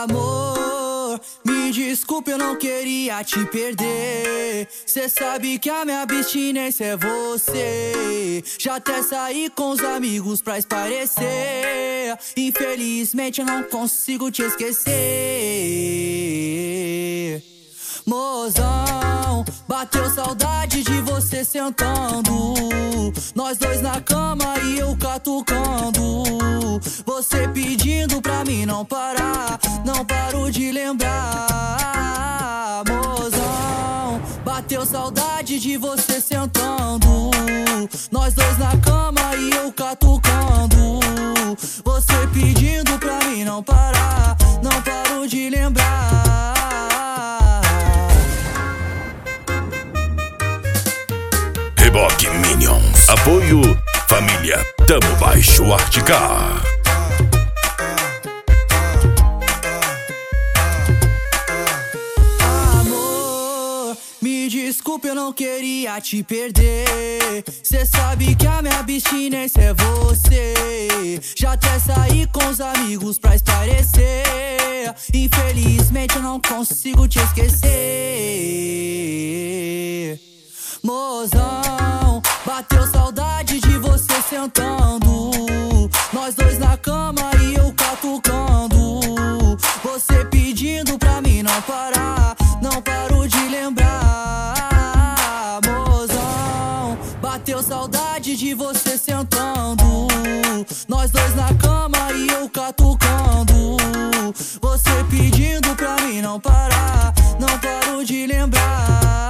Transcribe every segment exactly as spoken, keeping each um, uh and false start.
Amor, me desculpe, eu não queria te perder. Cê sabe que a minha abstinência é você. Já até saí com os amigos pra esparecer. Infelizmente eu não consigo te esquecer. Mozão, bateu saudade de você sentando, nós dois na cama e eu catucando, você pedindo pra mim não parar, não paro de lembrar. Mozão, bateu saudade de você sentando, nós dois na cama e eu catucando, você pedindo pra mim não parar, não paro de lembrar. Reboque Minions. Apoio Família Tamo Baixo Articar. Amor, me desculpe, eu não queria te perder. Cê sabe que a minha abstinência é você. Já até saí com os amigos pra esparecer. Infelizmente eu não consigo te esquecer. Mozão, bateu saudade de você sentando, nós dois na cama e eu catucando, você pedindo pra mim não parar, não paro de lembrar. Mozão, bateu saudade de você sentando, nós dois na cama e eu catucando, você pedindo pra mim não parar, não paro de lembrar.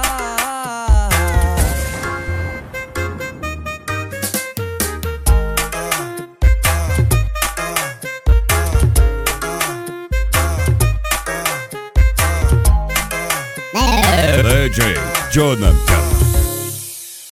D J Jonathan.